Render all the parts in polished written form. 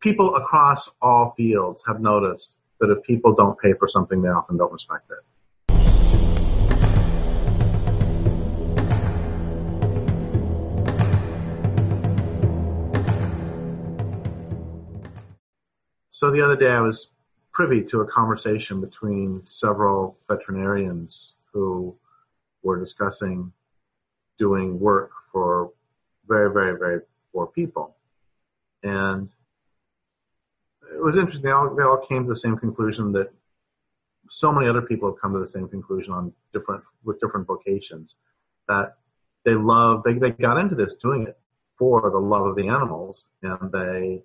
people across all fields have noticed that if people don't pay for something, they often don't respect it. So the other day I was privy to a conversation between several veterinarians who were discussing doing work for very, very, very poor people. And it was interesting. They all came to the same conclusion that so many other people have come to the same conclusion with different vocations, that they got into this doing it for the love of the animals, and they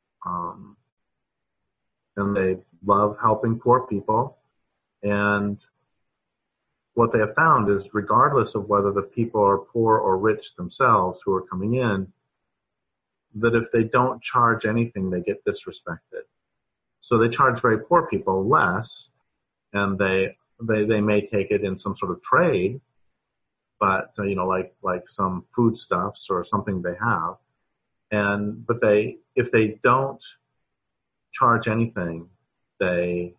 love helping poor people. And what they have found is, regardless of whether the people are poor or rich themselves who are coming in, that if they don't charge anything, they get disrespected. So they charge very poor people less, and they may take it in some sort of trade, but like some foodstuffs or something they have. But if they don't charge anything, they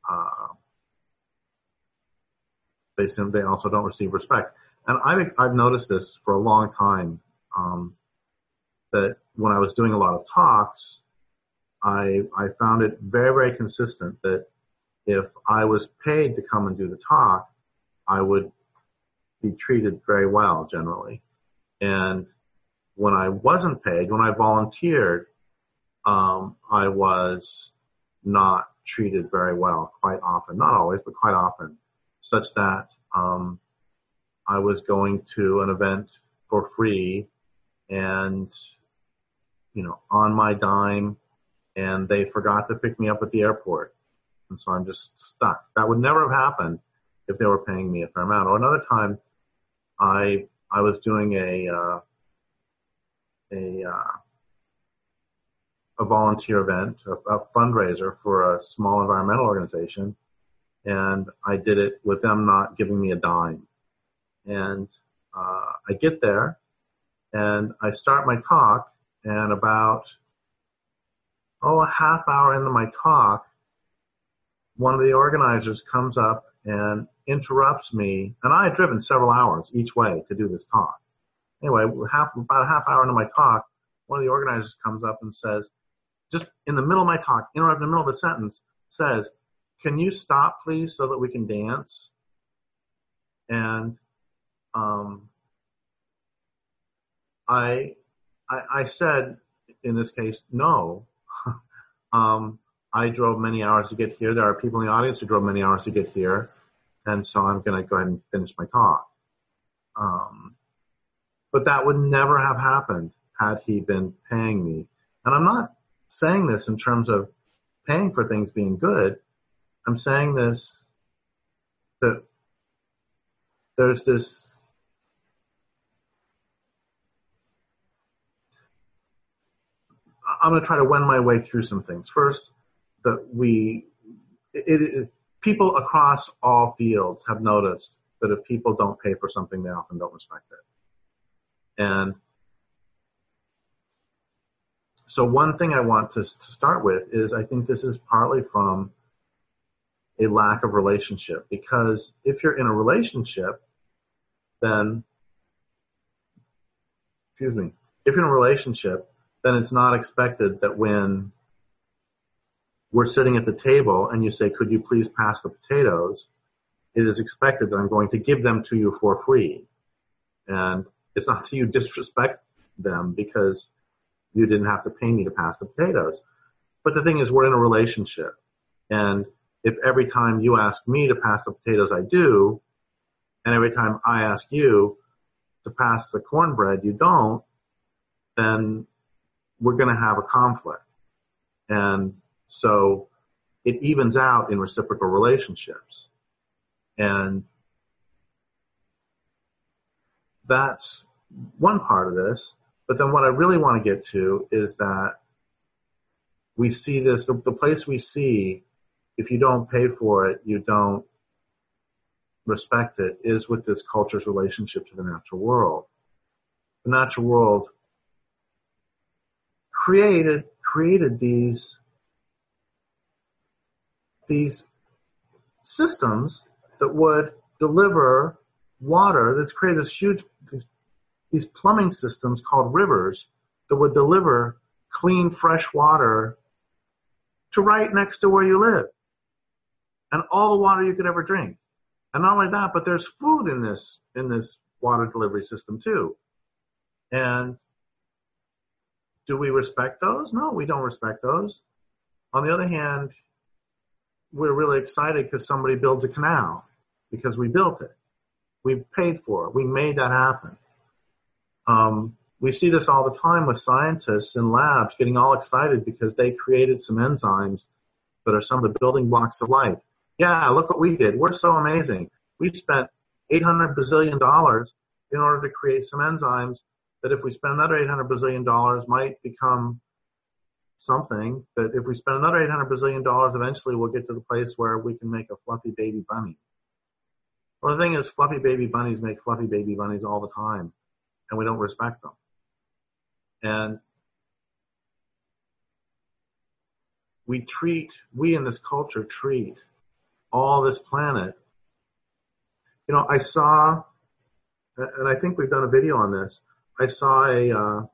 also don't receive respect. And I've noticed this for a long time, that when I was doing a lot of talks, I found it very, very consistent that if I was paid to come and do the talk, I would be treated very well generally. And when I wasn't paid, when I volunteered, I was not treated very well quite often. Not always, but quite often, such that I was going to an event for free and, on my dime, and they forgot to pick me up at the airport. And so I'm just stuck. That would never have happened if they were paying me a fair amount. Or another time, I was doing a volunteer event, a fundraiser for a small environmental organization, and I did it with them not giving me a dime. And I get there, and I start my talk, and about a half hour into my talk, one of the organizers comes up and interrupts me, and I had driven several hours each way to do this talk. Anyway, about a half hour into my talk, one of the organizers comes up and says, just in the middle of my talk, interrupt in the middle of a sentence, says, "Can you stop, please, so that we can dance?" And I said, in this case, no. I drove many hours to get here. There are people in the audience who drove many hours to get here, and so I'm going to go ahead and finish my talk. But that would never have happened had he been paying me. And I'm not saying this in terms of paying for things being good. I'm saying this that there's this I'm going to try to wend my way through some things. First, that people across all fields have noticed that if people don't pay for something, they often don't respect it. And so one thing I want to start with is I think this is partly from a lack of relationship, because if you're in a relationship, then, if you're in a relationship, then it's not expected that when we're sitting at the table and you say, "Could you please pass the potatoes?" it is expected that I'm going to give them to you for free. And it's not that you disrespect them because you didn't have to pay me to pass the potatoes. But the thing is, we're in a relationship. And if every time you ask me to pass the potatoes I do, and every time I ask you to pass the cornbread you don't, then we're going to have a conflict. And so it evens out in reciprocal relationships. And that's one part of this. But then what I really want to get to is that we see this, the place we see, if you don't pay for it, you don't respect it, is with this culture's relationship to the natural world. The natural world created created these systems that would deliver water. That's created this huge, these plumbing systems called rivers that would deliver clean, fresh water to right next to where you live. And all the water you could ever drink. And not only that, but there's food in this water delivery system too. And do we respect those? No, we don't respect those. On the other hand, we're really excited because somebody builds a canal, because we built it. We paid for it. We made that happen. We see this all the time with scientists in labs getting all excited because they created some enzymes that are some of the building blocks of life. Yeah, look what we did. We're so amazing. We spent $800 bazillion in order to create some enzymes that if we spend another $800 bazillion might become something that if we spend another $800 bazillion, eventually we'll get to the place where we can make a fluffy baby bunny. Well, the thing is, fluffy baby bunnies make fluffy baby bunnies all the time, and we don't respect them. And we in this culture treat all this planet. You know, I saw, and I think we've done a video on this, I saw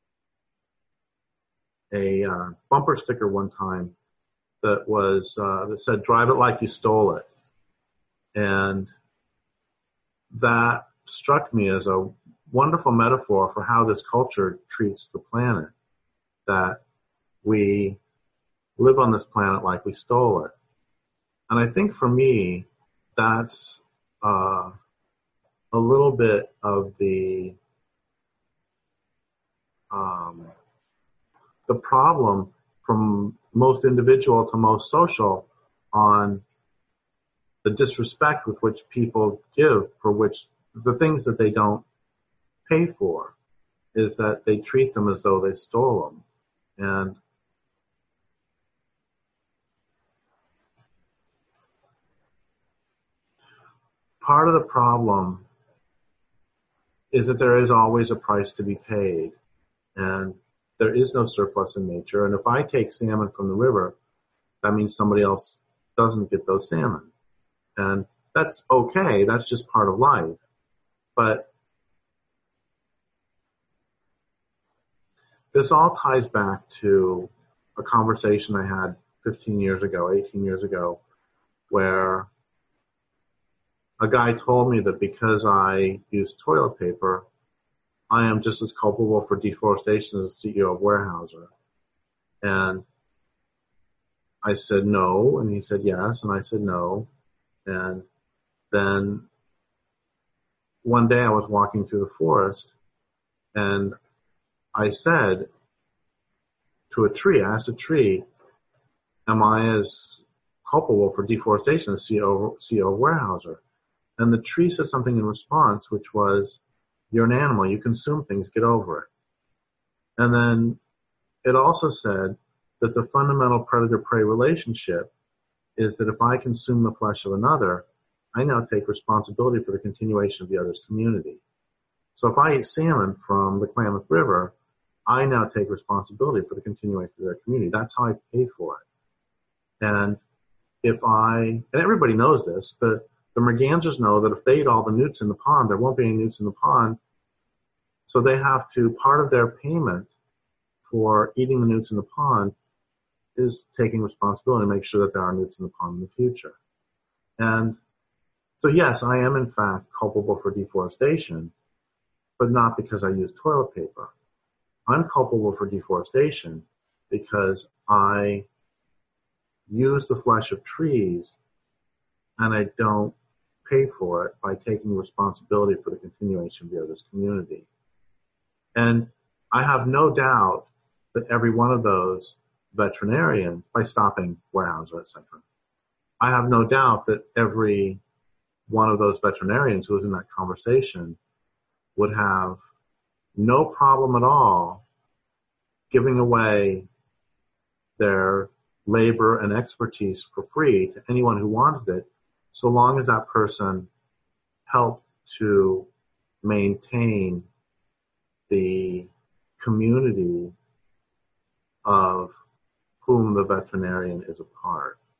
a bumper sticker one time that was that said, "Drive it like you stole it," and that struck me as a wonderful metaphor for how this culture treats the planet. That we live on this planet like we stole it, and I think for me, that's a little bit of the problem from most individual to most social on the disrespect with which people give for which the things that they don't pay for, is that they treat them as though they stole them. And part of the problem is that there is always a price to be paid, and there is no surplus in nature. And if I take salmon from the river, that means somebody else doesn't get those salmon. And that's okay. That's just part of life. But this all ties back to a conversation I had 15 years ago, 18 years ago, where a guy told me that because I use toilet paper, I am just as culpable for deforestation as the CEO of Weyerhaeuser. And I said no, and he said yes, and I said no. And then one day I was walking through the forest, and I said to a tree, I asked a tree, am I as culpable for deforestation as CEO of Weyerhaeuser? And the tree said something in response, which was, you're an animal, you consume things, get over it. And then it also said that the fundamental predator-prey relationship is that if I consume the flesh of another, I now take responsibility for the continuation of the other's community. So if I eat salmon from the Klamath River, I now take responsibility for the continuation of their community. That's how I pay for it. And and everybody knows this, but the mergansers know that if they eat all the newts in the pond, there won't be any newts in the pond. So they have to, part of their payment for eating the newts in the pond is taking responsibility to make sure that there are newts in the pond in the future. And so yes, I am in fact culpable for deforestation, but not because I use toilet paper. I'm culpable for deforestation because I use the flesh of trees and I don't pay for it by taking responsibility for the continuation of the other's community. And I have no doubt that every one of those veterinarians, by stopping Weyerhaeuser, etc., I have no doubt that every one of those veterinarians who was in that conversation would have no problem at all giving away their labor and expertise for free to anyone who wanted it, so long as that person helped to maintain the community of whom the veterinarian is a part.